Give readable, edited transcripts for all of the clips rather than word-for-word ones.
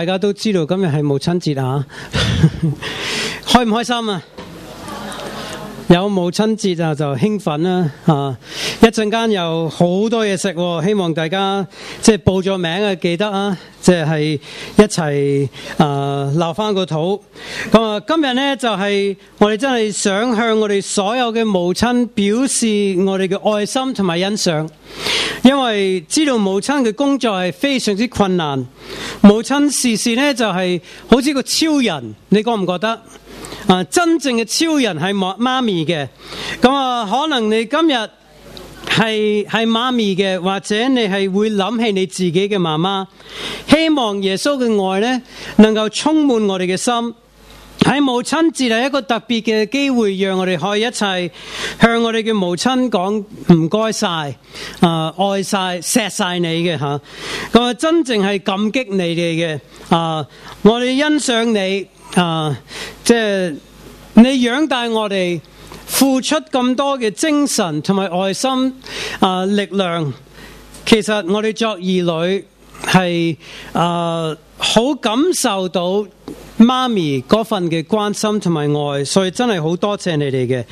大家都知道今日係母親節啊，開唔開心啊？有母親節啊，就興奮啦啊！一陣間有好多嘢食，希望大家即係報咗名啊，記得啊，即係一齊留翻個肚。咁啊，今日呢，就係我哋真係想向我哋所有嘅母親表示我哋嘅愛心同埋欣賞，因為知道母親嘅工作係非常之困難，母親時時呢就係好似個超人，你覺唔覺得？真正嘅超人係媽咪嘅，咁啊，可能你今日係媽咪嘅，或者你係會諗起你自己嘅媽媽，希望耶穌嘅愛呢能夠充滿我哋嘅心。喺母親節係一個特別嘅機會，讓我哋可以一齊向我哋嘅母親講唔該晒，愛晒、錫晒你嘅吓，咁啊，真正係感激你哋嘅我哋欣賞你。即係你養大我哋，付出咁多嘅精神同埋愛心力量，其實我哋作兒女係好感受到媽咪嗰份嘅關心同埋愛，所以真係好多謝你哋嘅。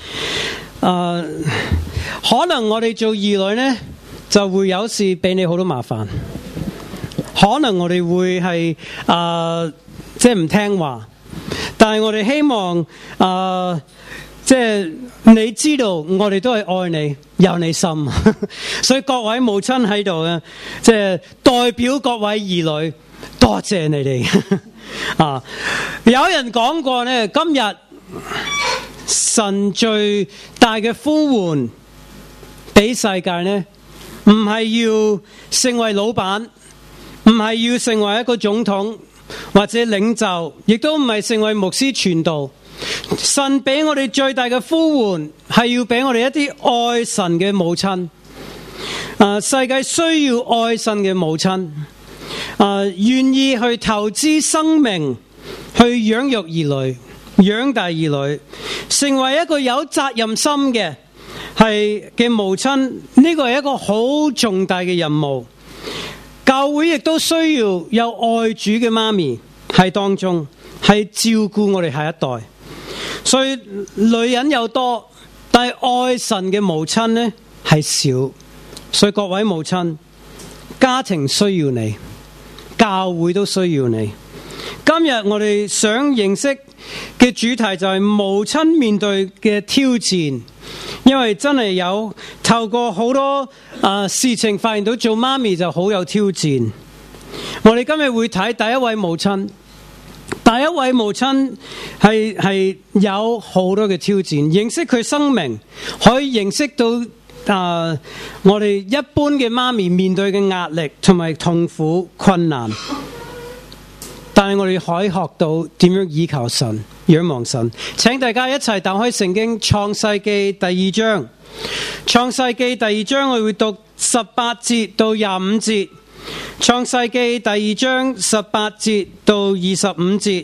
可能我哋做兒女呢，就會有時俾你好多麻煩，可能我哋會係即係唔聽話。但係我哋希望即係你知道我哋都係愛你，有你心。所以各位母親喺度咧，即係代表各位兒女，多謝你哋。有人講過咧，今日神最大嘅呼喚俾世界咧，唔係要成為老闆，唔係要成為一個總統或者領袖，亦都唔係成為牧師傳道。神俾我哋最大嘅呼喚係要俾我哋一啲愛神嘅母親。世界需要愛神嘅母親，願意去投資生命去養育兒女、養大兒女，成為一個有責任心嘅母親。呢個係一個好重大嘅任務。教會亦都需要有愛主嘅媽咪喺當中，係照顧我哋下一代。所以女人有多，但係愛神嘅母親呢係少。所以各位母親，家庭需要你，教會都需要你。今日我哋想認識嘅主題就係母親面對嘅挑戰。因為真係有透過好多事情發現到做媽咪就好有挑戰。我哋今日會睇第一位母親，第一位母親係有好多嘅挑戰。認識佢生命，可以認識到我哋一般嘅媽咪面對嘅壓力同埋痛苦困難。但係我哋可以學到點樣依靠神、仰望神。請大家一齊打開聖經創世記第2章。創世記第2章我會讀18節到25節。創世記第2章18節到25節。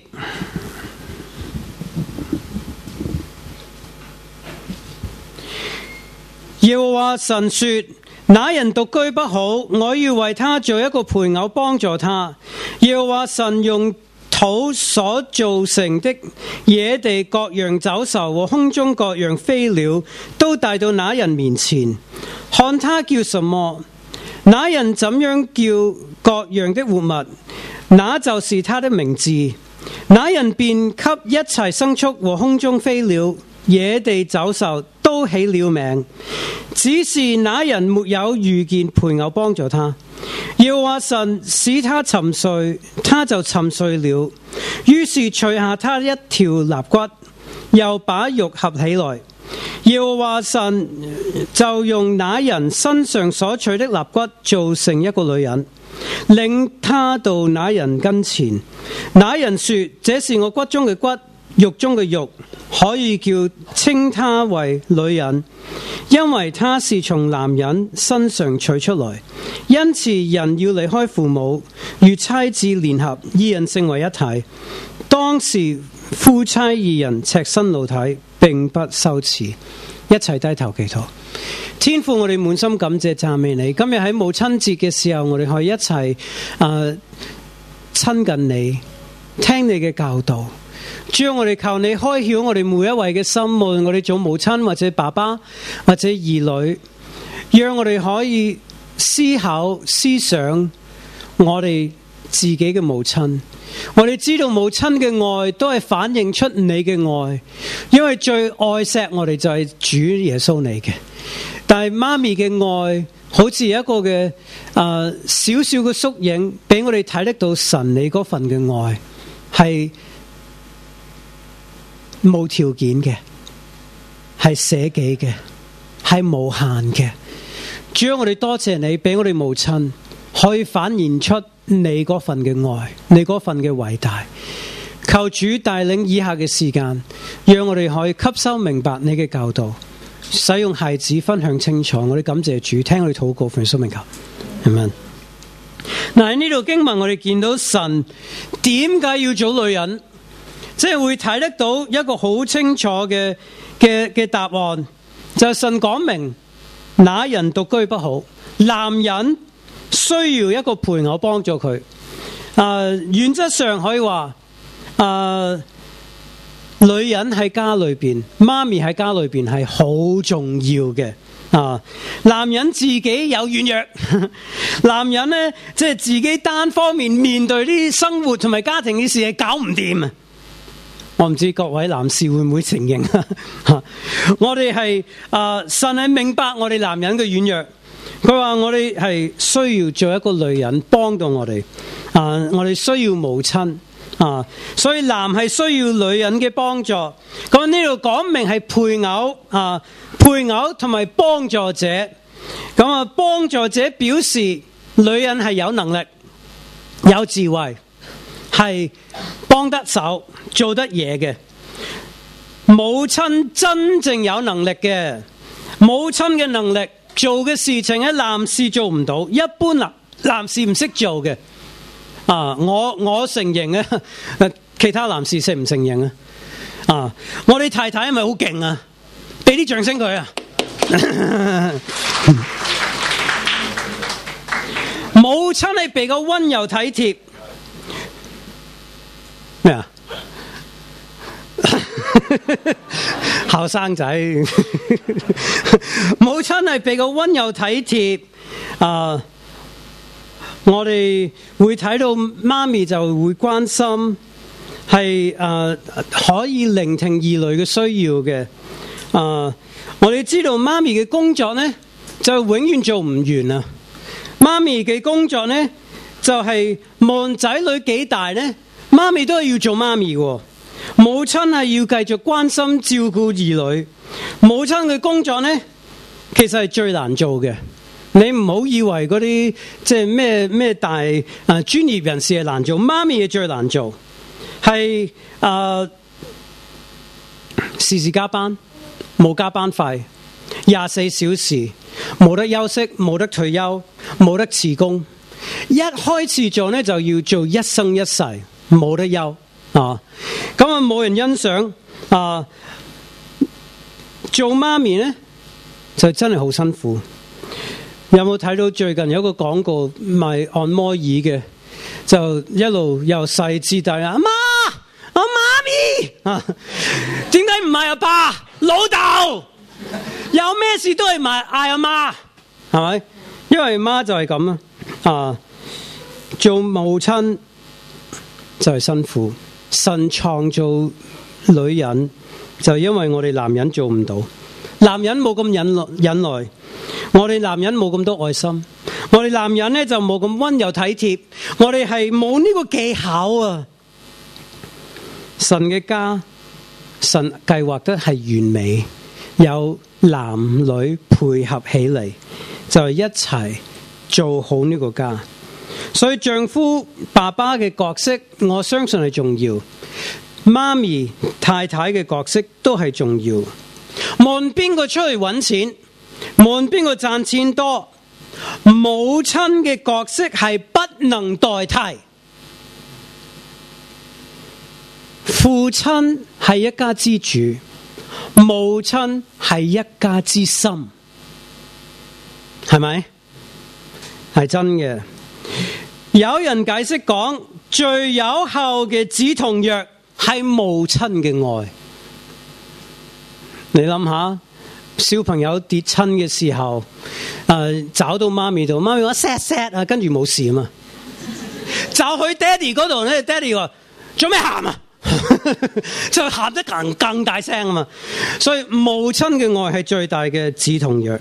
耶和華神說：那人獨居不好，我要為他做一個配偶幫助他。耶和華神用土所造成的野地各樣走獸和空中各樣飛鳥都帶到那人面前，看他叫什麼，那人怎樣叫各樣的活物，那就是他的名字。那人便給一切牲畜和空中飛鳥、野地走獸都起了名，只是那人沒有遇見配偶幫助他。耶和華神使他沉睡，他就沉睡了。於是除下他一條肋骨，又把肉合起來。耶和華神就用那人身上所取的肋骨做成一個女人，領他到那人跟前。那人說：這是我骨中嘅骨，肉中嘅肉，可以稱他為女人，因為他是從男人身上取出來。因此人要離開父母，與妻子聯合，二人成為一體。當時夫妻二人赤身露體，並不羞恥。一齊低頭祈禱。天父，我哋滿心感謝讚美你。今日喺母親節嘅時候，我哋可以一齊親近你，聽你嘅教導。主，我哋求你開曉我哋每一位嘅心，無論我哋做母親或者爸爸或者兒女，讓我哋可以思考思想我哋自己嘅母親。我哋知道母親嘅愛都係反映出你嘅愛，因為最愛錫我哋就係主耶穌你嘅。但係媽咪嘅愛好似一個嘅小小嘅縮影，俾我哋睇得到神你嗰份嘅愛係無條件嘅，係捨己嘅，係無限嘅。主啊，我哋多謝你俾我哋母親可以反映出你嗰份嘅愛，你嗰份嘅偉大。求主帶領以下嘅時間，讓我哋可以吸收明白你嘅教導，使用孩子分享清楚。我哋感謝主，聽我哋禱告，奉耶穌名求，阿們。嗱，喺呢度經文我哋見到神點解要做女人，即係會睇得到一個好清楚嘅答案，就係神講明那人獨居不好，男人需要一個配偶幫助佢。原則上可以話，女人喺家裏邊，媽咪喺家裏邊係好重要嘅。男人自己有軟弱，男人呢，即係自己單方面面對啲生活同埋家庭嘅事係搞唔掂啊！我唔知各位男士會唔會承認我哋係神係明白我哋男人嘅軟弱。佢話我哋係需要做一個女人幫到我哋，我哋需要母親，所以男係需要女人嘅幫助。咁呢度講明係配偶，配偶同埋幫助者。咁幫助者表示女人係有能力、有智慧，係幫得手、做得嘢嘅。母親真正有能力嘅，母親嘅能力做嘅事情喺男士做唔到，一般男士唔識做嘅。我承認啊，其他男士承唔承認啊？我哋太太係咪好勁啊？俾啲掌聲佢啊！母親係比較溫柔體貼。咩啊？後生仔，母親係比較溫柔體貼。我哋會睇到媽咪就會關心，係可以聆聽兒女嘅需要嘅。我哋知道媽咪嘅工作呢，就永遠做唔完啊！媽咪嘅工作呢，就係無論仔女幾大呢，媽咪都係要做媽咪嘅。母親係要繼續關心照顧兒女。母親嘅工作呢，其實係最難做嘅。你唔好以為嗰啲即係咩大專業人士係難做，媽咪係最難做，係時時加班，冇加班費，24小時，冇得休息，冇得退休，冇得辭工。一開始做呢，就要做一生一世，冇得休啊！咁啊冇人欣賞啊！做媽咪呢，就真係好辛苦。有冇睇到最近有個廣告賣按摩椅嘅，就一路由細至大啊，阿媽、阿媽咪啊，點解唔係阿爸、老豆？有咩事都係嗌阿媽，係咪？因為媽就係咁啊，做母親就係辛苦。神創造女人，就因為我哋男人做唔到，男人冇咁忍耐。我哋男人冇咁多愛心，我哋男人呢就冇咁溫柔體貼，我哋係冇呢個技巧啊！神嘅家，神計劃得係完美，有男女配合起嚟，就係一齊做好呢個家。所以丈夫、爸爸嘅角色，我相信係重要；媽咪、太太嘅角色都係重要。無論邊個出去搵錢，無論邊個賺錢多，母親嘅角色係不能代替。父親係一家之主，母親係一家之心，係咪？係真嘅。有人解釋講， 最有效嘅止痛藥係母親嘅愛。你諗下，小朋友跌親嘅時候，找到媽咪度，媽咪話錫啊，跟住冇事啊嘛。就去爹哋嗰度咧，爹哋話做咩喊啊？就喊得更大聲啊嘛。所以母親嘅愛係最大嘅止痛藥。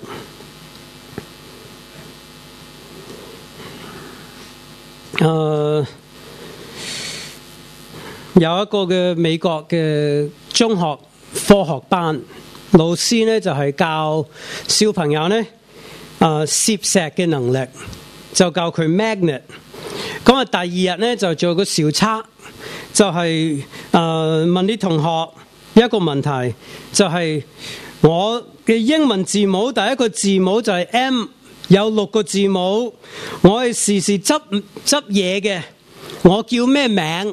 有一個嘅美國嘅中學科學班，老師呢就係教小朋友呢攝石嘅能力，就教佢 magnet。咁第二日呢就做個小測，就係問啲同學一個問題，就係我嘅英文字母第一個字母就係 M， 有6個字母，我係時時執嘢嘅，我叫咩名？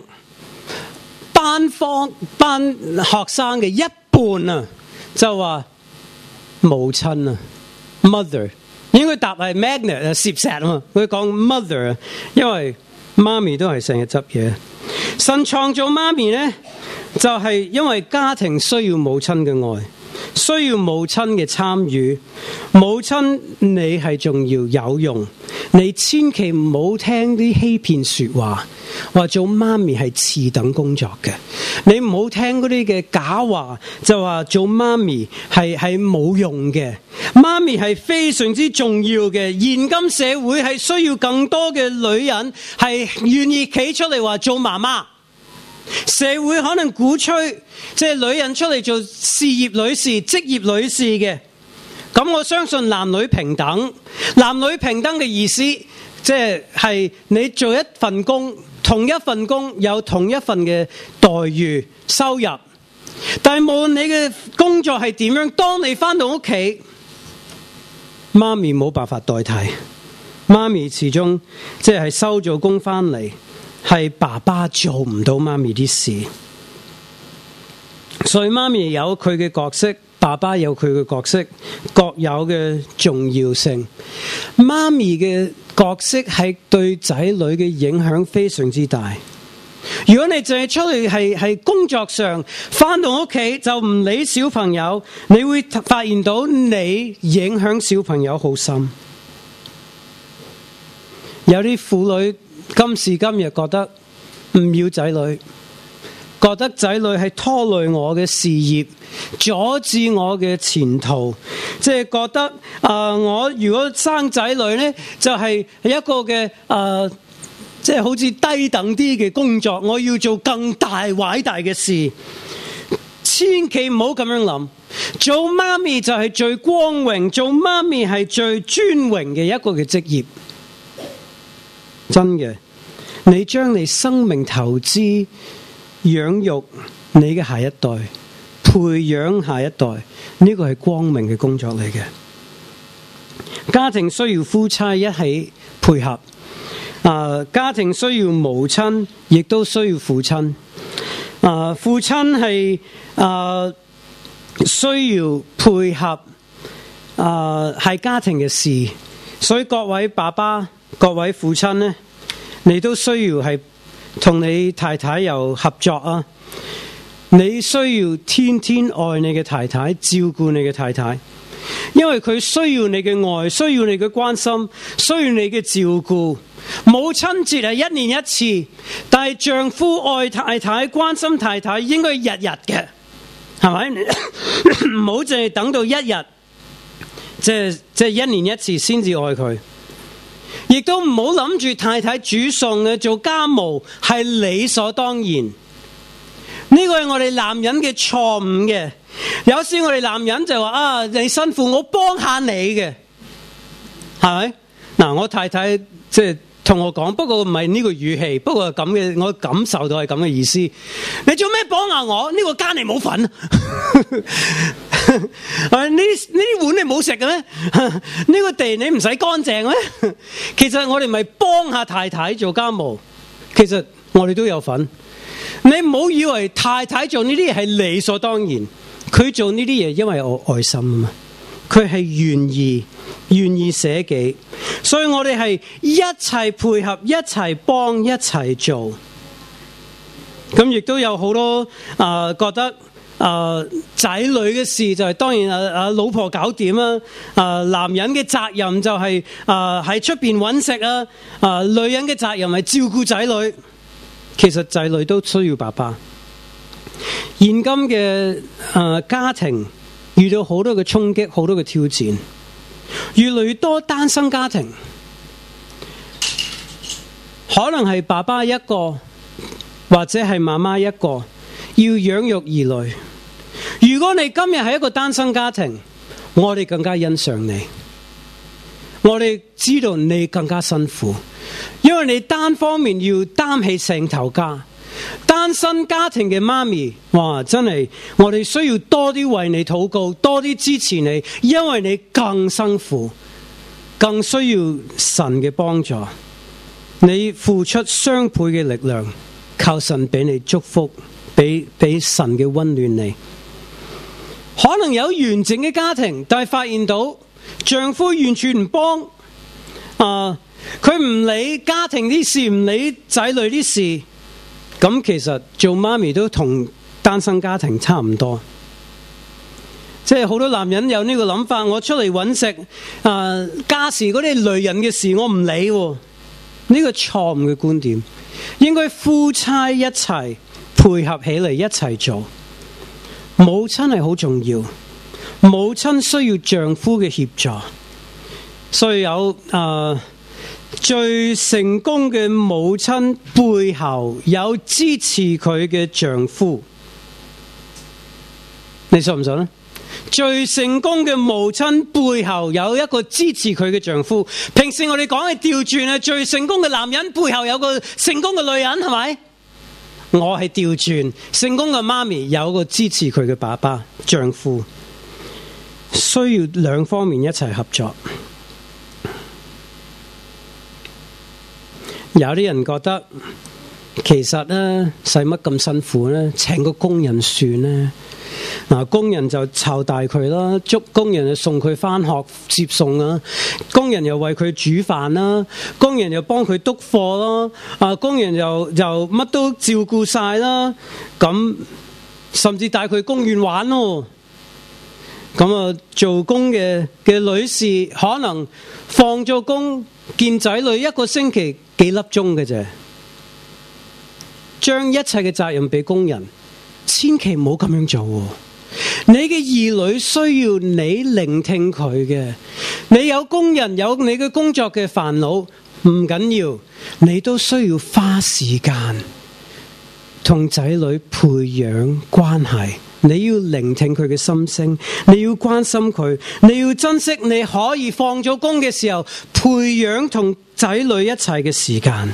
班學生嘅一半啊，就話母親啊 ，mother， 應該答係 magnet 啊，攝石啊嘛，佢講 mother， 因為媽咪都係成日執嘢。神創造媽咪呢，就係因為家庭需要母親嘅愛，需要母親嘅參與。母親你係重要有用，你千祈唔好聽啲欺騙說話，話做媽咪係次等工作嘅。你唔好聽嗰啲嘅假話，就話做媽咪係冇用嘅。媽咪係非常之重要嘅。現今社會係需要更多嘅女人係願意企出嚟話做媽媽。社會可能鼓吹即係女人出嚟做事業女士、職業女士嘅。咁我相信男女平等。男女平等嘅意思即係你做一份工，同一份工有同一份嘅待遇收入，但係無論你嘅工作係點樣，當你返到屋企，媽咪冇辦法代替。媽咪始終即係收咗工返嚟，係爸爸做唔到媽咪啲事，所以媽咪有佢嘅角色，爸爸有佢嘅角色，各有嘅重要性。媽咪嘅角色係對仔女嘅影響非常之大。如果你淨係出去係工作上，返到屋企就唔理小朋友，你會發現到你影響小朋友好深。有啲婦女今時今日覺得唔要仔女，覺得仔女係拖累我嘅事業，阻止我嘅前途，即係覺得我如果生仔女呢，就係一個嘅即係好似低等啲嘅工作，我要做更大偉大嘅事。千祈唔好咁樣諗，做媽咪就係最光榮，做媽咪係最尊榮嘅一個嘅職業。真嘅，你將你生命投資養育你嘅下一代，培養下一代，呢個係光明嘅工作嚟嘅。家庭需要夫妻一起配合，家庭需要母親，亦都需要父親。父親係需要配合，係家庭嘅事，所以各位爸爸、各位父親呢，你都需要係同你太太有合作啊！你需要天天愛你嘅太太，照顧你嘅太太，因為佢需要你嘅愛，需要你嘅關心，需要你嘅照顧。母親節係1年1次，但係丈夫愛太太、關心太太應該日日嘅，係咪？唔好淨係等到一日，即係1年1次先至愛佢。亦都唔好諗住太太煮餸嘅做家務係理所當然，呢個係我哋男人嘅錯誤嘅。有時我哋男人就話你辛苦，我幫下你嘅，係咪？嗱，我太太即係同我講，不過唔係呢個語氣，不過係咁嘅，我感受到係咁嘅意思。你做咩幫下我？呢個家你冇份。呢碗你冇食嘅咩？呢個地你唔使乾淨咩？其實我哋咪幫下太太做家務，其實我哋都有份。你唔好以為太太做呢啲嘢係理所當然，佢做呢啲嘢因為我愛心啊嘛，佢係願意捨己。 所以我哋係一齊配合，一齊幫，一齊做。咁亦都有好多覺得仔女嘅事就係當然老婆搞掂啦，男人嘅責任就係喺出邊揾食啊，女人嘅責任係照顧仔女。其實仔女都需要爸爸。現今嘅家庭遇到好多嘅衝擊，好多嘅挑戰，越來越多單身家庭，可能係爸爸一個或者係媽媽一個要養育兒女。如果你今日係一個單身家庭，我哋更加欣賞你，我哋知道你更加辛苦，因為你單方面要擔起成頭家。單身家庭嘅媽咪，哇，真係我哋需要多啲為你禱告，多啲支持你，因為你更辛苦，更需要神嘅幫助。你付出雙倍嘅力量，靠神俾你祝福，俾神嘅溫暖你。可能有完整嘅家庭，但係發現到丈夫完全唔幫，佢唔理家庭啲事，唔理仔女啲事。咁其實做媽咪都同單身家庭差唔多，即係好多男人有呢個諗法，我出嚟揾食，家事嗰啲女人嘅事我唔理，呢個錯誤嘅觀點。應該夫妻一齊配合起嚟一齊做。母親係好重要，母親需要丈夫嘅協助，所以有最成功嘅母親背後有支持佢嘅丈夫，你信唔信呢？最成功嘅母親背後有一個支持佢嘅丈夫。平時我哋講係調轉啊，最成功嘅男人背後有個成功嘅女人，係咪？我係調轉，成功嘅媽咪有個支持佢嘅爸爸丈夫，需要兩方面一齊合作。有啲人覺得其實呢，使乜咁辛苦呢？請個工人算呢？工人就湊大佢啦，工人就送佢返學接送啦，工人又為佢煮飯啦，工人又幫佢督貨啦，工人又乜都照顧晒啦，咁甚至帶佢公園玩咯。咁做工嘅女士可能放咗工見仔女一個星期幾粒鐘嘅啫，將一切嘅責任俾工人，千祈唔好咁樣做。你嘅兒女需要你聆聽佢嘅，你有工人有你嘅工作嘅煩惱唔緊要，你都需要花時間同仔女培養關係。你要聆聽佢嘅心聲，你要關心佢，你要珍惜你可以放咗工嘅時候培養同仔女一齊嘅時間。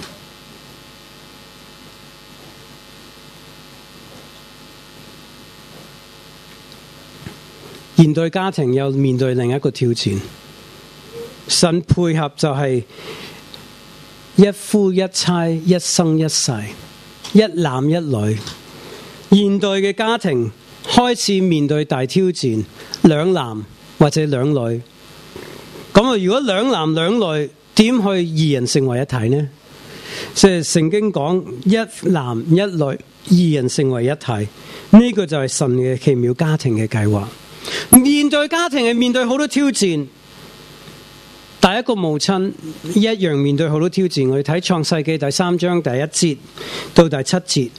現代家庭又面對另一個挑戰，神配合就係一夫一妻，一生一世，一男一女。現代嘅家庭開始面對大挑戰，兩男或者兩女。咁如果兩男兩女，點去二人成為一體呢？即係聖經講一男一女，二人成為一體，呢個就係神嘅奇妙家庭嘅計劃。現代家庭係面對好多挑戰，第一個母親一樣面對好多挑戰。我哋睇創世記第3章第1節到第7節，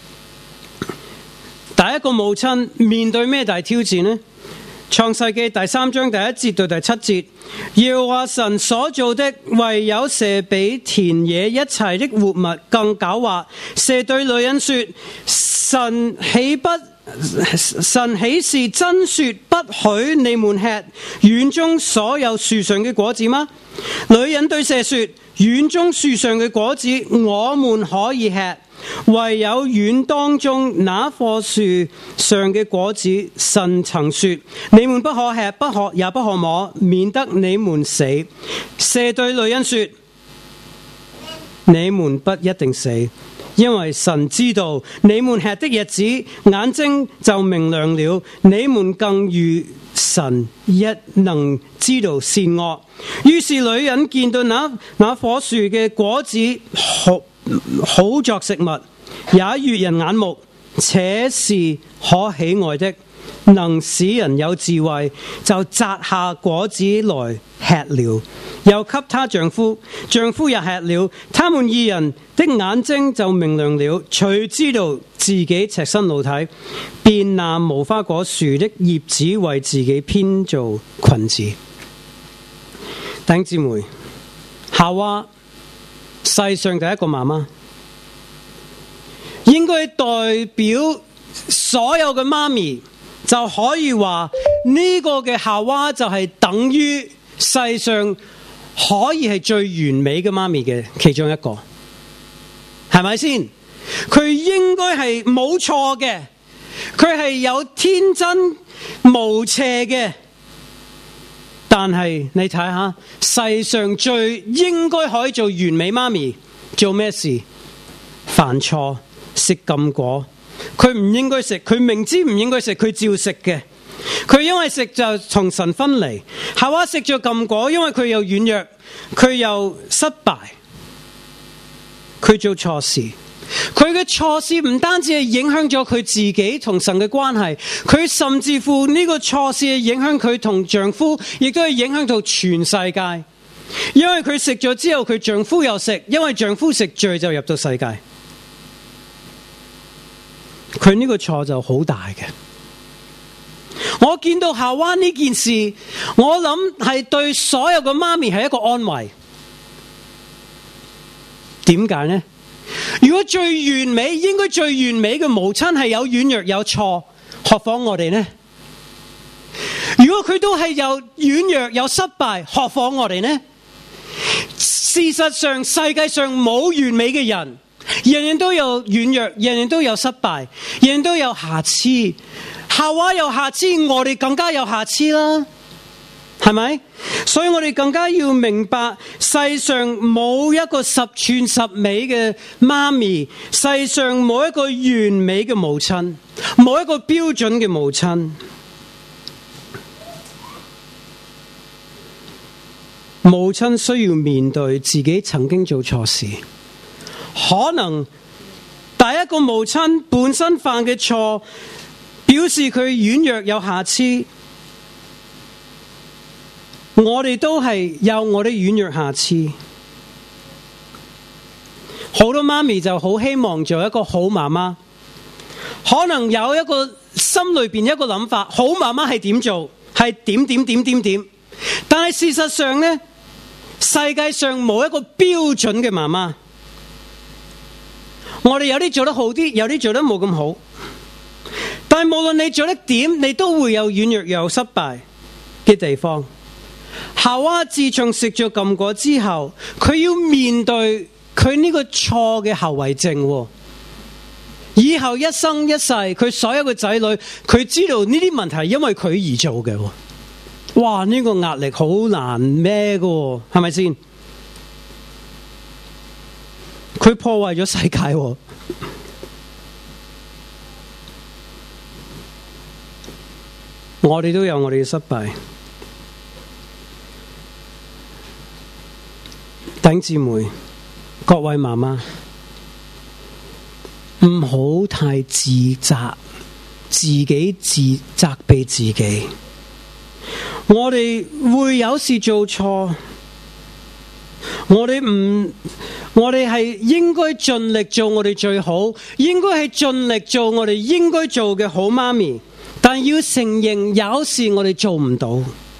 第一個母親面對咩大挑戰呢？創世記第3章第1節到第7節，耶和華神所造的，唯有蛇比田野一切的活物更狡猾。蛇對女人說：神豈是真說不許你們吃園中所有樹上嘅果子嗎？女人對蛇說：園中樹上嘅果子我們可以吃，唯有園當中那棵樹上嘅果子，神曾說你們不可吃，也不可摸，免得你們死。蛇對女人說：你們不一定死，因為神知道你們吃的日子，眼睛就明亮了，你們更如神一能知道善惡。於是女人見到那棵樹嘅果子好作食物，也悅人眼目，且是可喜愛的，能使人有智慧，就摘下果子來吃了，又給她丈夫，丈夫也吃了。他們二人的眼睛就明亮了，遂知道自己赤身露體，便拿無花果樹的葉子為自己編造裙子。弟兄姊妹，夏娃世上第一個媽媽，應該代表所有嘅媽咪，就可以話呢個嘅夏娃就係等於世上可以係最完美嘅媽咪嘅其中一個，係咪先？佢應該係冇錯嘅，佢係有天真無邪嘅。但係你睇下，世上最應該可以做完美媽咪做咩事？犯錯，食禁果。佢唔應該食，佢明知唔應該食，佢照食嘅。佢因為食就從神分離。夏娃食咗禁果，因為佢又軟弱，佢又失敗，佢做錯事。佢嘅錯事唔單止係影響咗佢自己同神嘅關係，佢甚至乎呢個錯事係影響佢同丈夫，亦都係影響到全世界。因為佢食咗之後，佢丈夫又食，因為丈夫食罪就入到世界。佢呢個錯就好大嘅。我見到夏娃呢件事，我諗係對所有嘅媽咪係一個安慰。點解呢？如果最完美，應該最完美嘅母親係有軟弱有錯，何況我哋呢？如果佢都係有軟弱有失敗，何況我哋呢？事實上，世界上冇完美嘅人，人人都有軟弱，人人都有失敗，人人都有瑕疵。夏娃有瑕疵，我哋更加有瑕疵啦，係咪？所以我哋更加要明白，世上冇一個十全十美嘅媽咪，世上冇一個完美嘅母親，冇一個標準嘅母親。母親需要面對自己曾經做錯事，可能第一個母親本身犯嘅錯，表示佢軟弱有瑕疵。我哋都係有我哋軟弱瑕疵。好多媽咪就好希望做一個好媽媽，可能有一個心裏邊一個諗法，好媽媽係點做，係點，但係事實上呢，世界上冇一個標準嘅媽媽。我哋有啲做得好啲，有啲做得冇咁好。但係無論你做得點，你都會有軟弱又失敗嘅地方。夏娃自從食咗禁果之後，佢要面對佢呢個錯嘅後遺症。以後一生一世，佢所有嘅仔女，佢知道呢啲問題係因為佢而做嘅。哇！呢個壓力好難孭㗎，係咪先？佢破壞咗世界。我哋都有我哋嘅失敗。弟兄姊妹，各位媽媽，唔好太自責，自己責備自己。我哋會有時做錯，我哋係應該盡力做我哋最好，應該係盡力做我哋應該做嘅好媽咪。但要承認，有時我哋做唔到，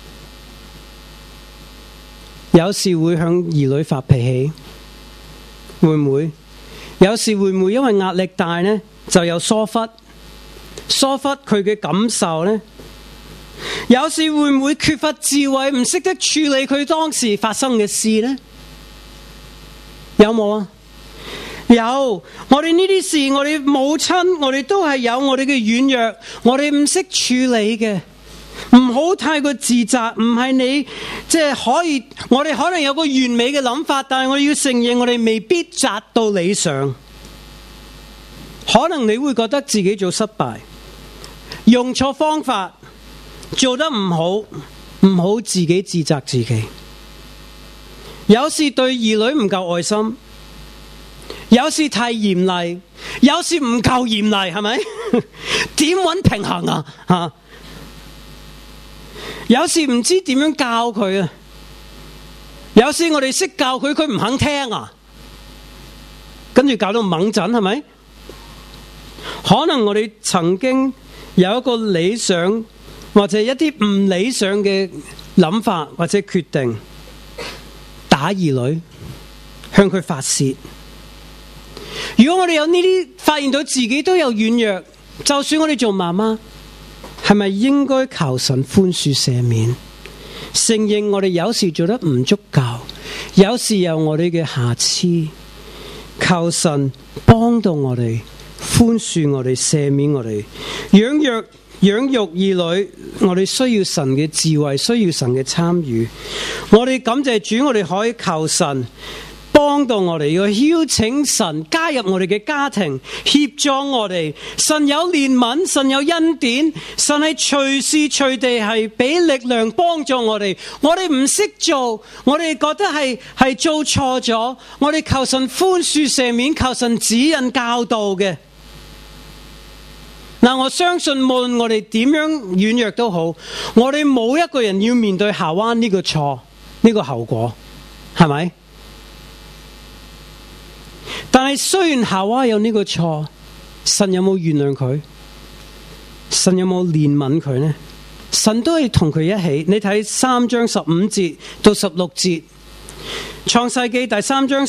有時會向兒女發脾氣，會唔會？有時會唔會因為壓力大呢，就有疏忽佢嘅感受呢？有時會唔會缺乏智慧，唔識得處理佢當時發生嘅事呢？有冇啊？有，我哋呢啲事，我哋母親，我哋都係有我哋嘅軟弱，我哋唔識處理嘅，唔好太過自責。唔係你即係可以，我哋可能有個完美嘅諗法，但係我哋要承認，我哋未必達到理想。可能你會覺得自己做失敗，用錯方法， 做得唔好，唔好自己自責自己。有時對兒女唔夠愛心，有時太嚴厲，有時唔夠嚴厲，係咪？點搵平衡啊？有時唔知點樣教佢啊，有時我哋識教佢，佢唔肯聽啊，跟住搞到猛震，係咪？可能我哋曾經有一個理想或者一啲唔理想嘅諗法或者決定，打兒女，向佢發洩。如果我哋有呢啲發現到自己都有軟弱，就算我哋做媽媽，係咪應該求神寬恕赦免，承認我哋有時做得唔足夠，有時有我哋嘅瑕疵，求神幫到我哋，寬恕我哋，赦免我哋。養育兒女，我哋需要神嘅智慧，需要神嘅參與。我哋感謝主，我哋可以求神幫到我哋，要邀請神加入我哋嘅家庭，協助我哋。神有憐憫，神有恩典，神係隨時隨地係俾力量幫助我哋。我哋唔識做，我哋覺得係做錯咗，我哋求神寬恕赦免，求神指引教導嘅。嗱，我相信無論我哋點樣軟弱都好，我哋冇一個人要面對夏娃呢個錯，呢個後果，係咪？但係雖然夏娃有呢個錯，神有冇原諒佢？神有冇憐憫佢呢？神都係同佢一起。你睇3章15節到16節，創世記第3章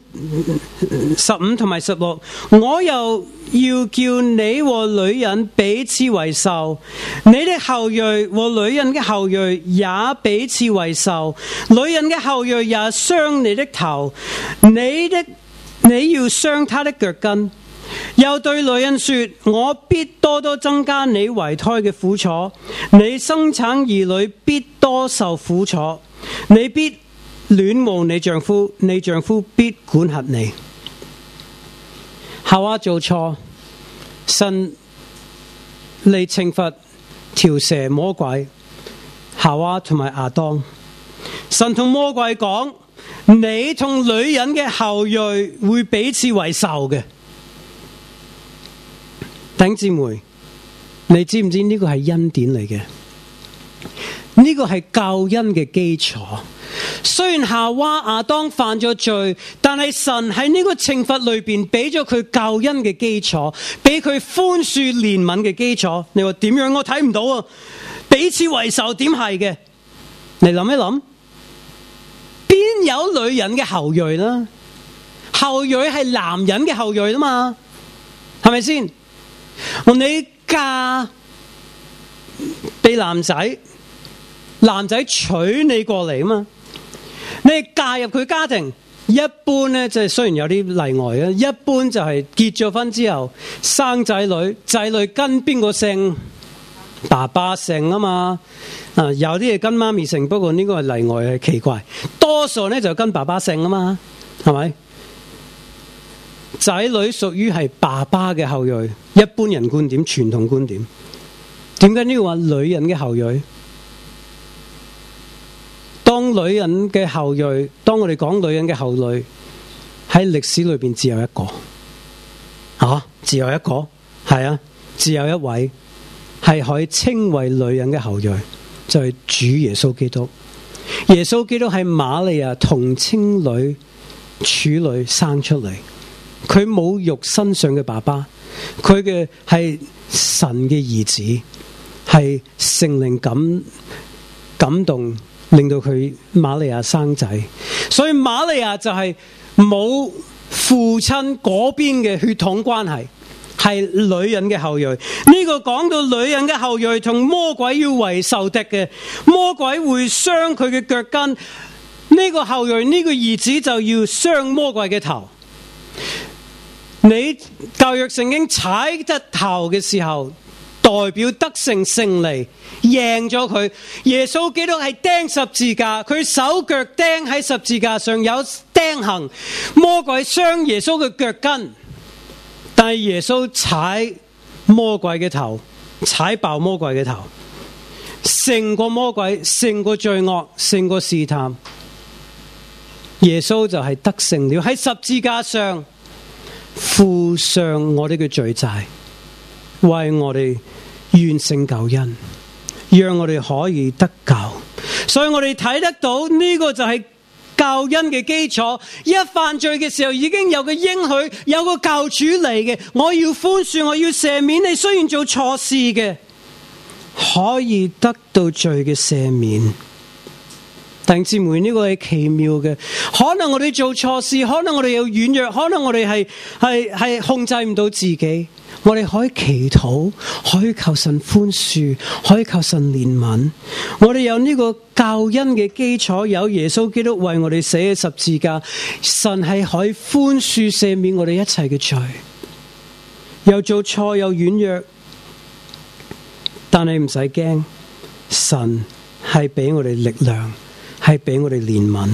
15同埋16，我又要叫你和女人彼此為仇，你的後裔和女人嘅後裔也彼此為仇，女人嘅後裔也傷你的頭，你要傷他的腳跟。又對女人說，我必多多增加你懷胎嘅苦楚，你生產兒女必多受苦楚，你必戀慕你丈夫，你丈夫必管轄你。夏娃做錯，神嚟懲罰條蛇魔鬼，夏娃同埋亞當。神同魔鬼講，你同女人嘅後裔會彼此為仇嘅。弟兄姊妹，你知唔知呢個係恩典嚟嘅？呢個係救恩嘅基礎。雖然夏娃亞當犯咗罪，但係神喺呢個懲罰裏邊俾咗佢救恩嘅基礎，俾佢寬恕憐憫嘅基礎。你話點樣？我睇唔到啊！彼此為仇點係嘅？你諗一諗，邊有女人嘅後裔啦？後裔係男人嘅後裔啦嘛，係咪先？你嫁俾男仔，男仔娶你過嚟啊嘛，你嫁入佢家庭，一般咧即係雖然有啲例外啊，一般就係結咗婚之後生仔女，仔女跟邊個姓？爸爸姓啊嘛。有啲嘢跟媽咪姓，不過呢個係例外，係奇怪。多數咧就跟爸爸姓啊嘛，係咪？仔女屬於係爸爸嘅後裔，一般人觀點、傳統觀點。點解呢個話女人嘅後裔？當女人嘅後裔，當我哋講女人嘅後裔，喺歷史裏邊只有一個，只有一個，係啊，只有一位係可以稱為女人嘅後裔，就係主耶穌基督。耶穌基督係瑪利亞同稱女處女生出嚟。佢冇肉身上嘅爸爸，佢嘅係神嘅兒子，係聖靈感動，令到佢瑪利亞生仔。所以瑪利亞就係冇父親嗰邊嘅血統關係，係女人嘅後裔。呢個講到女人嘅後裔同魔鬼要為仇敵嘅，魔鬼會傷佢嘅腳跟，呢個後裔呢個兒子就要傷魔鬼嘅頭。你舊約聖經踩得頭嘅時候，代表得勝勝利，贏咗佢。耶穌基督係釘十字架，佢手腳釘喺十字架上有釘痕，魔鬼傷耶穌嘅腳跟，但係耶穌踩魔鬼嘅頭，踩爆魔鬼嘅頭。 勝過魔鬼，勝過罪惡，勝過試探。耶穌就係得勝了，喺十字架上付上我哋嘅罪債，為我哋完成救恩，讓我哋可以得救。所以我哋睇得到呢個就係救恩嘅基礎。一犯罪嘅時候已經有個應許，有個救主嚟嘅，我要寬恕，我要赦免你，雖然做錯事嘅，可以得到罪嘅赦免。弟兄姊妹，呢個係奇妙嘅。可能我哋做錯事，可能我哋有軟弱，可能我哋係控制唔到自己，我哋可以祈禱，可以求神寬恕，可以求神憐憫。我哋有呢個救恩嘅基礎，有耶穌基督為我哋死喺十字架，神係可以寬恕赦免我哋一切嘅罪。又做錯又軟弱，但係唔使驚，神係俾我哋力量，係俾我哋憐憫。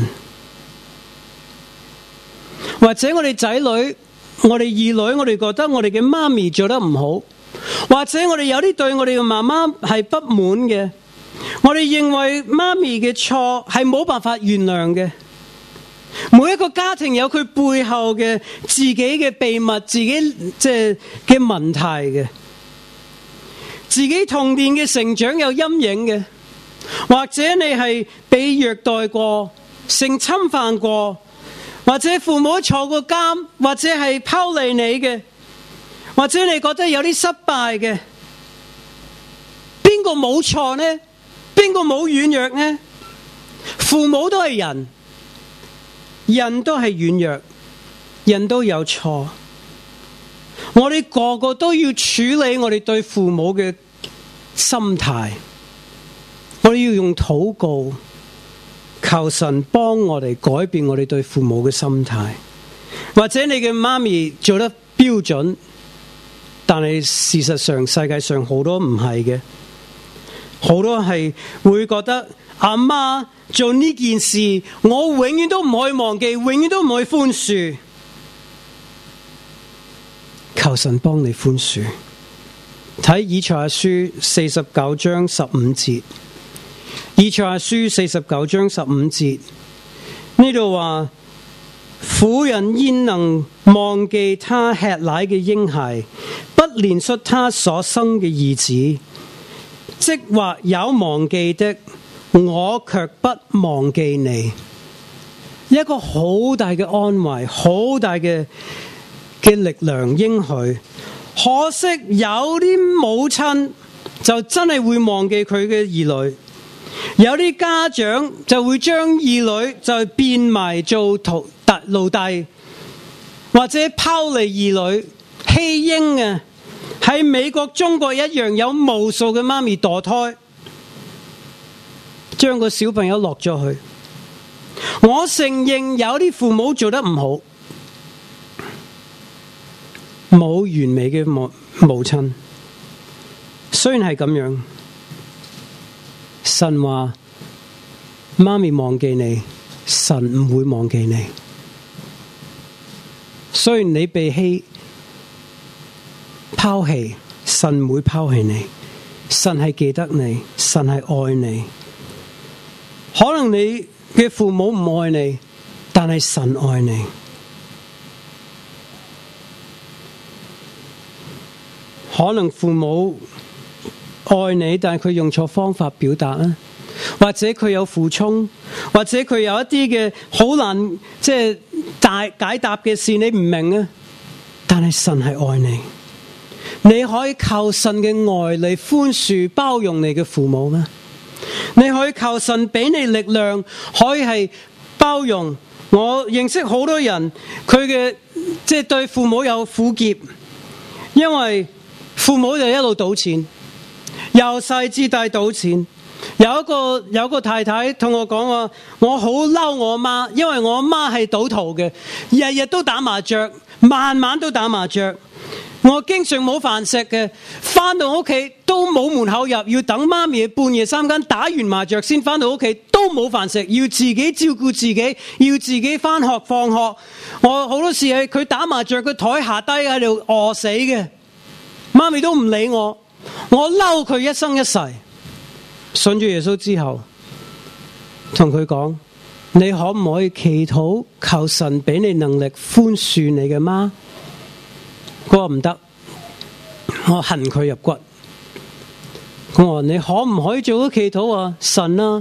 或者我哋仔女，我哋兒女，我哋覺得我哋嘅媽咪做得唔好，或者我哋有啲對我哋嘅媽媽係不滿嘅，我哋認為媽咪嘅錯係冇辦法原諒嘅。每一個家庭有佢背後嘅自己嘅秘密，自己即係嘅問題嘅，自己童年嘅成長有陰影嘅，或者你係被虐待過、性侵犯過，或者父母坐過監，或者係拋離你嘅，或者你覺得有啲失敗嘅，邊個冇錯呢？邊個冇軟弱呢？父母都係人，人都係軟弱，人都有錯。我哋個個都要處理我哋對父母嘅心態，我哋要用禱告求神幫我哋改變我哋對父母嘅心態。或者你嘅媽咪做得標準，但係事實上世界上好多唔係嘅，好多係會覺得阿媽做呢件事我永遠都唔可以忘記，永遠都唔可以寬恕。求神幫你寬恕。睇以賽亞書49章15節，以賽亞書49章15節呢度話，婦人焉能忘記他吃奶嘅嬰孩，不憐恤他所生嘅兒子？即或有忘記的，我卻不忘記你。一個好大嘅安慰，好大嘅力量應許。可惜有啲母親就真係會忘記佢嘅兒女，有啲家長就會將兒女就變埋做奴隸，或者拋離兒女棄嬰啊！喺美國、中國一樣，有無數嘅媽咪墮胎，將個小朋友落咗去。我承認有啲父母做得唔好，冇完美嘅母親。雖然係咁樣，神話媽咪忘記你，神唔會忘記你。雖然你被拋棄，神唔會拋棄你。神係記得你，神係愛你。可能你嘅父母唔愛你，但係神愛你。可能父母愛你，但係佢用錯方法表達啊，或者佢有苦衷，或者佢有一啲嘅好難解答嘅事你唔明啊，但係神係愛你。你可以靠神嘅愛嚟寬恕包容你嘅父母咩？你可以靠神俾你力量，可以係包容。我認識好多人，佢嘅對父母有苦澀，因為父母就一路賭錢，由細至大賭錢。有個太太同我講話，我好嬲我媽，因為我媽係賭徒嘅，日日都打麻雀，晚晚都打麻雀。我經常冇飯食嘅，返到屋企都冇門口入，要等媽咪半夜3更打完麻雀先返到屋企，都冇飯食，要自己照顧自己，要自己返學放學。我好多時係佢打麻雀，佢台下低喺度餓死嘅，媽咪都唔理我，我嬲佢一生一世。 信咗耶穌之後，同佢講：你可唔可以祈禱求神俾你能力寬恕你嘅媽？佢話唔得，我恨佢入骨。我話你可唔可以做個祈禱啊？神啊，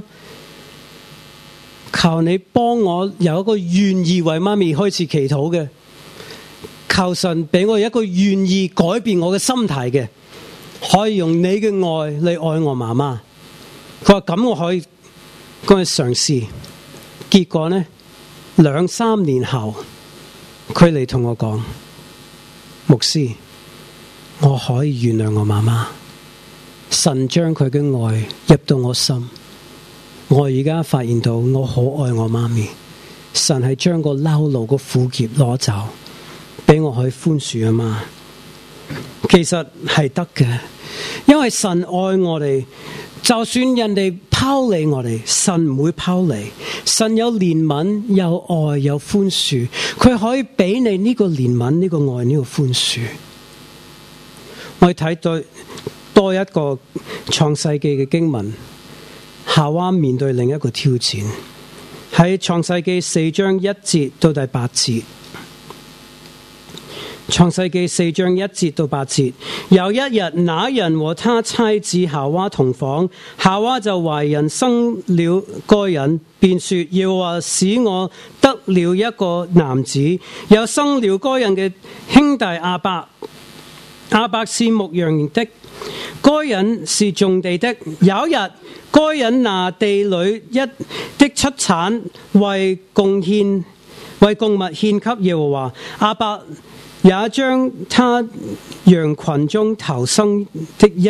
求你幫我有一個願意為媽咪開始祈禱嘅，求神俾我一個願意改變我嘅心態嘅，可以用你嘅愛嚟愛我媽媽。佢話咁我可以嘗試。結果呢，2-3年後，佢嚟同我講：牧師，我可以原諒我媽媽。神將佢嘅愛入到我心，我而家發現到我好愛我媽咪。神係將個嬲怒個苦澀攞走，俾我可以寬恕啊嘛。其實係得嘅，因為神愛我哋，就算人哋拋離我哋，神唔會拋離。神有憐憫，有愛，有寬恕，佢可以俾你呢個憐憫，呢個愛，呢個寬恕。我哋睇多一個創世記嘅經文，夏娃面對另一個挑戰，喺創世記4章1節到第8節。創世記4章1節到8節，有一日，那人和他妻子夏娃同房，夏娃就懷孕生了該人，便說：耶和華使我得了一個男子，又生了該人嘅兄弟亞伯。亞伯是牧羊的，該人是種地的。有一日，該人拿地裏的出產為供物獻給耶和華，亞伯也將他羊群中頭生的一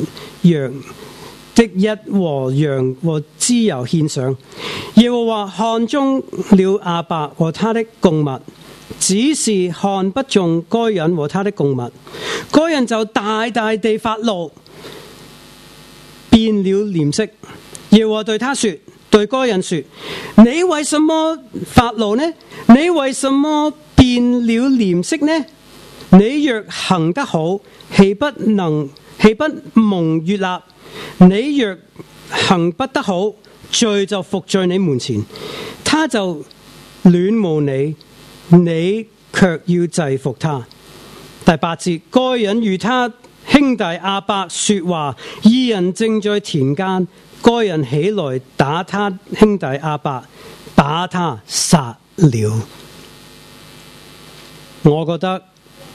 和羊和脂油獻上。耶和華看中了亞伯和他的供物，只是看不中該人和他的供物。該人就大大地發怒，變了臉色。耶和華對他說：對該人說，你為什麼發怒呢？你為什麼變了臉色呢？你若行得好，豈不蒙悅納？你若行不得好，罪就伏在你門前，他就戀慕你，你卻要制服他。第8節，該人與他兄弟亞伯說話，二人正在田間，該人起來打他兄弟亞伯，把他殺了。我覺得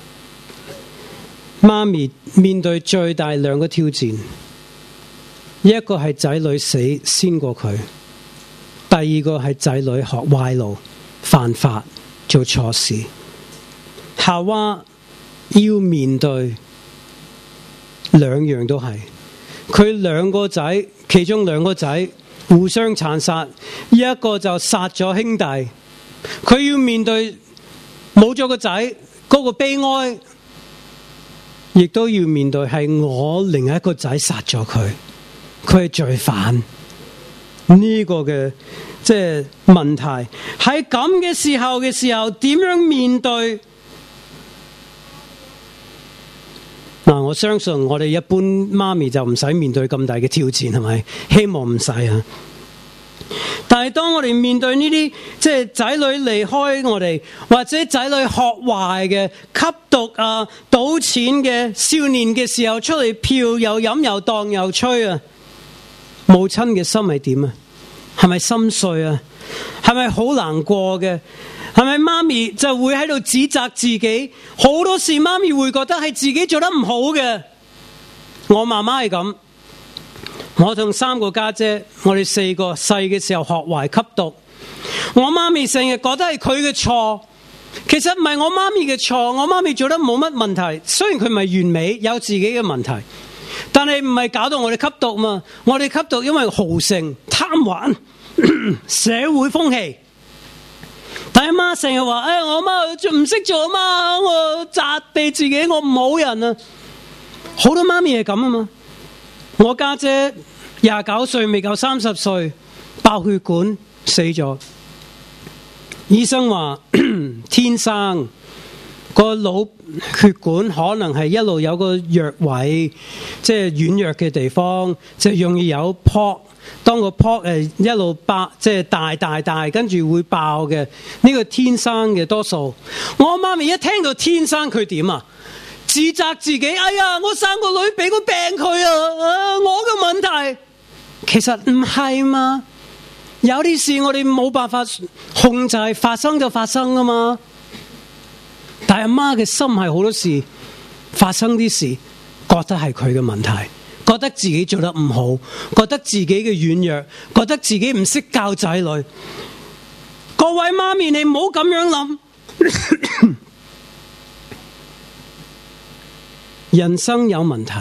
媽咪面對最大兩個挑戰，一個係仔女死先過佢，第二個係仔女學壞路、犯法、做錯事。夏娃要面對兩樣都係，佢兩個仔，其中兩個仔互相殘殺，一個就殺咗兄弟，佢要面對冇咗個仔嗰個悲哀，亦都要面對係我另一個仔殺咗佢，佢係罪犯呢個嘅即係問題。喺咁嘅時候點樣面對？嗱，我相信我哋一般媽咪就唔使面對咁大嘅挑戰，係咪？希望唔使啊！但係當我哋面對呢啲即係仔女離開我哋，或者仔女學壞嘅、吸毒啊、賭錢嘅少年嘅時候，出嚟嫖又飲又蕩又吹啊，母親嘅心係點啊？係咪心碎啊？係咪好難過嘅？係咪媽咪就會喺度指責自己？好多時媽咪會覺得係自己做得唔好嘅。我媽媽係咁，我同3個家姐，我哋4個細嘅時候學壞吸毒，我媽咪成日覺得係佢嘅錯，其實唔係我媽咪嘅錯，我媽咪做得冇乜問題，雖然佢唔係完美，有自己嘅問題，但係唔係搞到我哋吸毒嘛？我哋吸毒因為豪盛、貪玩、社會風氣。但係媽成日話：我媽唔識做啊嘛，我責備自己，我唔好人啊！好多媽咪係咁啊嘛。我家姐29歲未夠30歲，爆血管死咗。醫生話天生個腦血管可能係一路有個弱位，即係軟弱嘅地方，就容易有泡。當個泡一路爆，即係大，跟住會爆嘅，呢個天生嘅多數。我媽咪一聽到天生，佢點啊？自責自己，哎呀，我生個女俾個病佢啊，我嘅問題。其實唔係嘛，有啲事我哋冇辦法控制，發生就發生啊嘛。但係阿媽嘅心係好多事發生啲事，覺得係佢嘅問題，覺得自己做得唔好，覺得自己嘅軟弱，覺得自己唔識教仔女。各位媽咪，你唔好咁樣諗。人生有問題，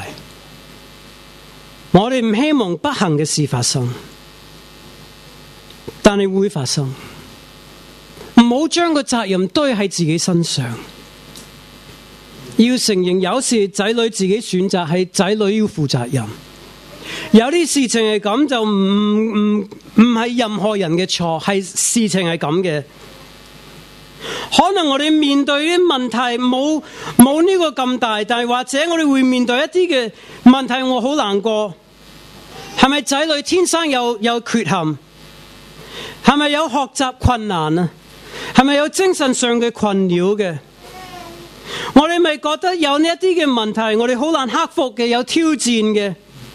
我哋唔希望不幸嘅事發生，但係會發生。唔好將個責任堆喺自己身上，要承認有時仔女自己選擇，係仔女要負責任。有啲事情係咁，就唔係任何人嘅錯，係事情係咁嘅。可能我哋面對啲問題冇呢個咁大，但係或者我哋會面對一啲嘅問題，我好難過。係咪仔女天生有缺陷？係咪有學習困難啊？係咪有精神上嘅困擾嘅？我哋咪覺得有呢一啲嘅問題，我哋好難克服嘅，有挑戰嘅。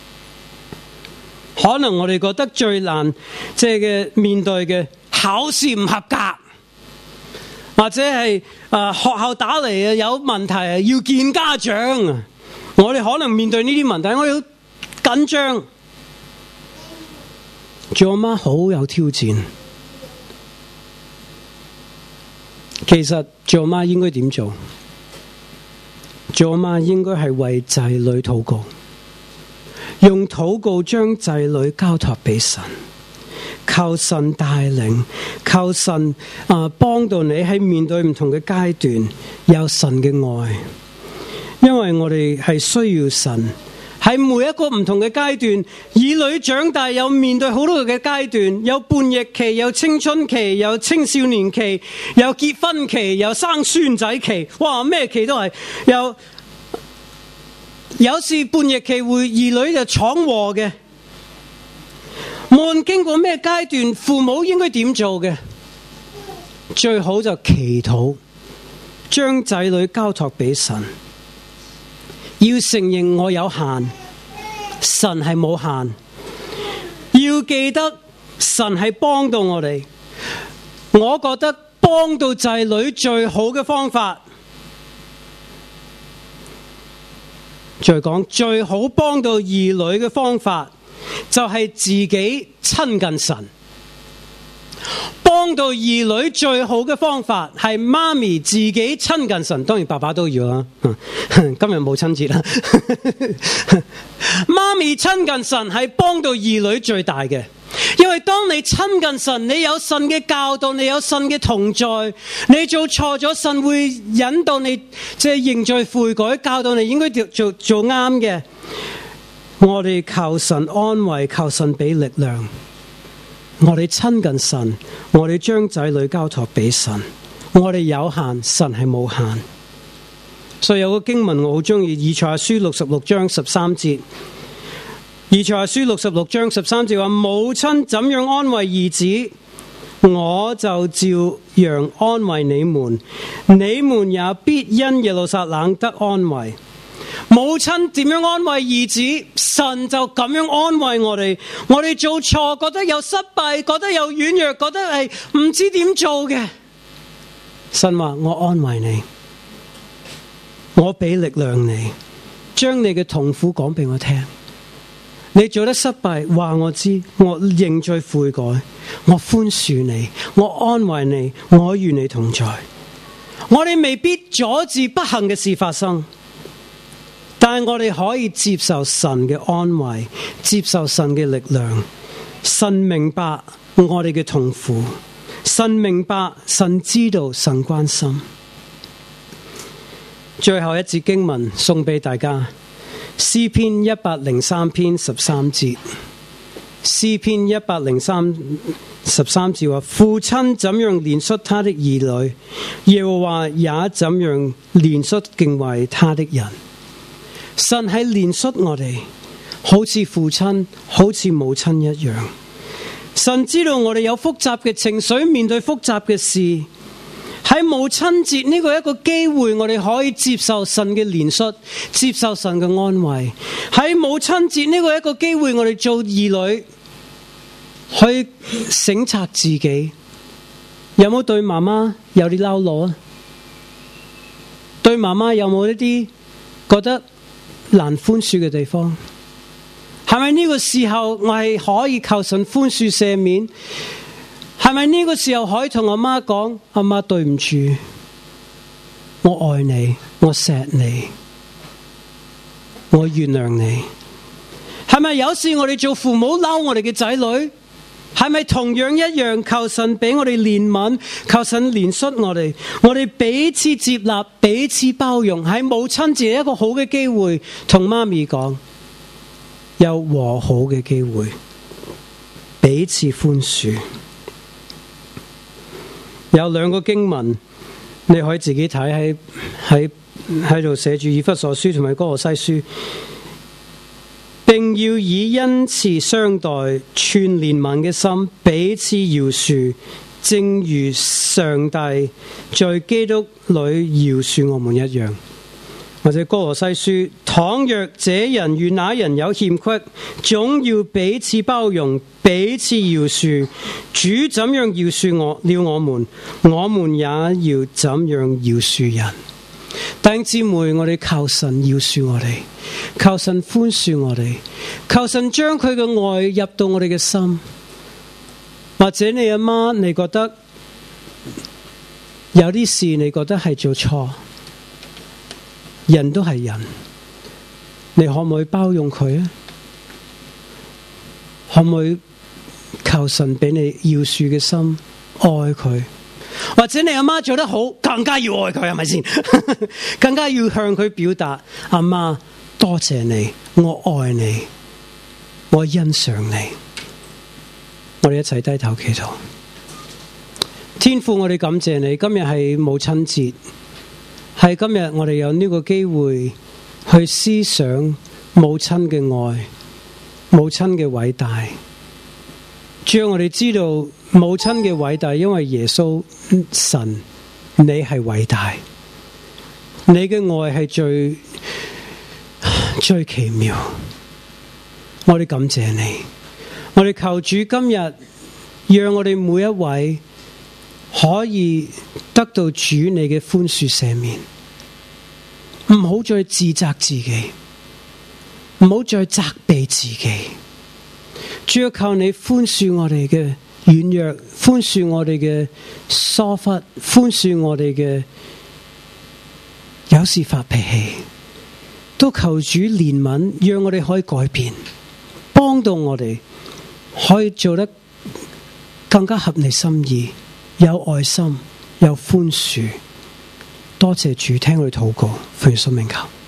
可能我哋覺得最難即係嘅面對嘅考試唔合格，或者係學校打嚟嘅有問題要見家長。我哋可能面對呢啲問題，我哋好緊張。做阿媽好有挑戰。其實做阿媽應該點做？做阿媽應該係為仔女禱告，用禱告將仔女交託俾神，求神帶領，求神幫到你喺面對唔同嘅階段有神嘅愛，因為我哋係需要神。喺每一個唔同嘅階段，兒女長大有面對好多嘅階段，有叛逆期，有青春期，有青少年期，有結婚期，有生孫仔期，哇，咩期都係。有時叛逆期會兒女就闖禍嘅，無論經過咩階段，父母應該點做嘅？最好就祈禱，將仔女交託俾神。要承認我有限，神係冇限。要記得神係幫到我哋。我覺得幫到仔女最好嘅方法，再講最好幫到兒女嘅方法，就係自己親近神。幫到兒女最好嘅方法係媽咪自己親近神，當然爸爸都要啦。今日母親節啦，媽咪親近神係幫到兒女最大嘅，因為當你親近神，你有神嘅教導，你有神嘅同在，你做錯咗，神會引導你即係認罪悔改，教導你應該做啱嘅。我哋求神安慰，求神俾力量。我哋親近神，我哋將仔女交託俾神。我哋有限，神係冇限。所以有個經文我好中意，以賽亞書66章13節。以賽亞書66章13節話：母親怎樣安慰兒子，我就照樣安慰你們，你們也必因耶路撒冷得安慰。母親點樣安慰兒子，神就咁樣安慰我哋。我哋做錯，覺得有失敗，覺得有軟弱，覺得係唔知點做嘅，神話我安慰你，我俾力量你，將你嘅痛苦講俾我聽。你做得失敗，話我知，我認罪悔改，我寬恕你，我安慰你，我與你同在。我哋未必阻止不幸嘅事發生，但係我哋可以接受神嘅安慰，接受神嘅力量。神明白我哋嘅痛苦，神明白，神知道，神關心。最後一節經文送俾大家，詩篇103篇13節。 詩篇103:13節話：父親怎樣憐恤他的兒女，耶和華也怎樣憐恤敬畏他的人。神係憐恤我哋，好似父親、好似母親一樣。神知道我哋有複雜嘅情緒，面對複雜嘅事。喺母親節呢個一個機會，我哋可以接受神嘅憐恤，接受神嘅安慰。喺母親節呢個一個機會，我哋做兒女去省察自己，有冇對媽媽有啲嬲怒啊？對媽媽有冇一啲覺得難寬恕嘅地方？係咪呢個時候我係可以求神寬恕赦免？係咪呢個時候可以同阿媽講：阿媽對唔住，我愛你，我錫你，我原諒你？係咪有時我哋做父母嬲我哋嘅仔女？係咪同樣一樣求神俾我哋憐憫，求神憐恤我哋？我哋彼此接納，彼此包容，喺母親節一個好嘅機會，同媽咪講，有和好嘅機會，彼此寬恕。有兩個經文，你可以自己睇，喺度寫住以弗所書同埋歌羅西書，並要以恩慈相待，存憐憫嘅心，彼此饒恕，正如上帝在基督裏饒恕我們一樣。或者歌羅西書，倘若這人與那人有欠缺，總要彼此包容，彼此饒恕。主怎樣饒恕我們，我們也要怎樣饒恕人。弟兄姊妹，我哋求神饒恕我哋，求神寬恕我哋，求神將佢嘅愛入到我哋嘅心。或者你阿媽，你覺得有啲事你覺得係做錯，人都係人，你可唔可以包容佢啊？可唔可以求神俾你饒恕嘅心，愛佢？或者你阿媽做得好，更加要愛佢，係咪先？更加要向佢表達：阿媽，多謝你，我愛你，我欣賞你。我哋一齊低頭祈禱。天父，我哋感謝你，今日係母親節，係今日我哋有呢個機會去思想母親嘅愛，母親嘅偉大。主要我哋知道母親嘅偉大，因為耶穌神，你係偉大，你嘅愛係最奇妙。我哋感謝你，我哋求主今日讓我哋每一位可以得到主你嘅寬恕赦免，唔好再自責自己，唔好再責備自己。主要求你寬恕我哋嘅軟弱，寬恕我哋嘅疏忽，寬恕我哋嘅有時發脾氣，都求主憐憫，讓我哋可以改變，幫到我哋可以做得更加合你心意，有愛心，有寬恕。多謝主，聽我哋禱告，奉耶穌名求。